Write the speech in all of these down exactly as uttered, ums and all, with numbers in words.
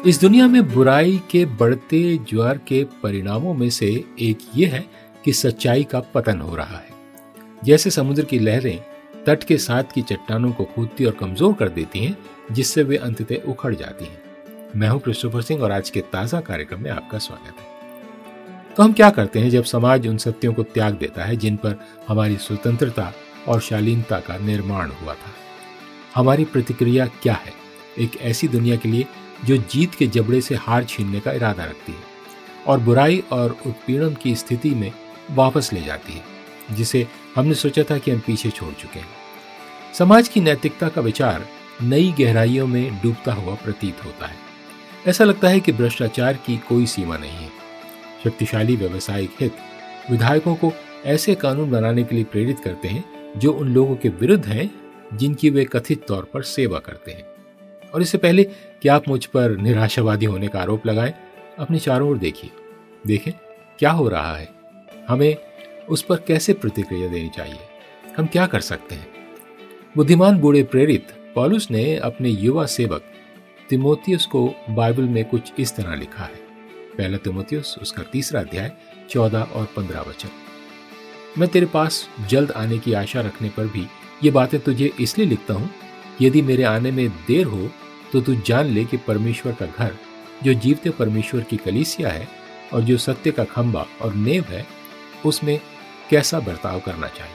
इस दुनिया में बुराई के बढ़ते ज्वार के परिणामों में से एक ये है कि सच्चाई का पतन हो रहा है। जैसे समुद्र की लहरें तट के साथ की चट्टानों को कूदती और कमजोर कर देती हैं, जिससे वे अंततः उखड़ जाती हैं। मैं हूं क्रिस्टोफर सिंह और आज के ताजा कार्यक्रम में आपका स्वागत है। तो हम क्या करते हैं जब समाज उन सत्यों को त्याग देता है जिन पर हमारी स्वतंत्रता और शालीनता का निर्माण हुआ था? हमारी प्रतिक्रिया क्या है एक ऐसी दुनिया के लिए जो जीत के जबड़े से हार छीनने का इरादा रखती है और बुराई और उत्पीड़न की स्थिति में वापस ले जाती है, जिसे हमने सोचा था कि हम पीछे छोड़ चुके हैं? समाज की नैतिकता का विचार नई गहराइयों में डूबता हुआ प्रतीत होता है। ऐसा लगता है कि भ्रष्टाचार की कोई सीमा नहीं है। शक्तिशाली व्यावसायिक हित विधायकों को ऐसे कानून बनाने के लिए प्रेरित करते हैं जो उन लोगों के विरुद्ध हैं जिनकी वे कथित तौर पर सेवा करते हैं। और इससे पहले कि आप मुझ पर निराशावादी होने का आरोप लगाएं, अपने चारों ओर देखिए, देखें क्या हो रहा है, हमें उस पर कैसे प्रतिक्रिया देनी चाहिए, हम क्या कर सकते हैं। बुद्धिमान बूढ़े प्रेरित पौलुस ने अपने युवा सेवक तिमोथियुस को बाइबल में कुछ इस तरह लिखा है। पहला तिमोथियुस उसका तीसरा अध्याय चौदह और पंद्रह वचन। मैं तेरे पास जल्द आने की आशा रखने पर भी ये बातें तुझे इसलिए लिखता हूं, यदि मेरे आने में देर हो तो तू जान ले कि परमेश्वर का घर, जो जीवते परमेश्वर की कलीसिया है और जो सत्य का खंभा और नेव है, उसमें कैसा बर्ताव करना चाहिए।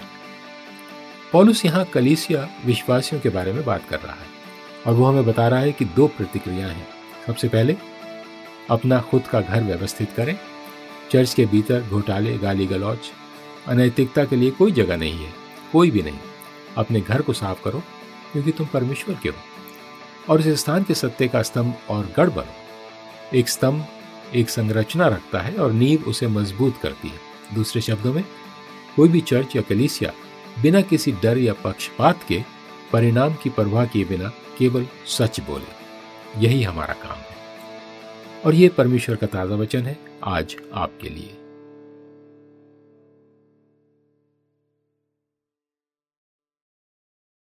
पौलुस यहाँ कलीसिया विश्वासियों के बारे में बात कर रहा है और वो हमें बता रहा है कि दो प्रतिक्रियाएं हैं। सबसे पहले, अपना खुद का घर व्यवस्थित करें। चर्च के भीतर घोटाले, गाली गलौज, अनैतिकता के लिए कोई जगह नहीं है, कोई भी नहीं। अपने घर को साफ करो क्योंकि तुम परमेश्वर के हो और इस स्थान के सत्य का स्तंभ और गढ़ बनो। एक स्तंभ एक संरचना रखता है और नींव उसे मजबूत करती है। दूसरे शब्दों में, कोई भी चर्च या कलीसिया बिना किसी डर या पक्षपात के, परिणाम की परवाह किए बिना केवल सच बोले। यही हमारा काम है और ये परमेश्वर का ताजा वचन है आज आपके लिए।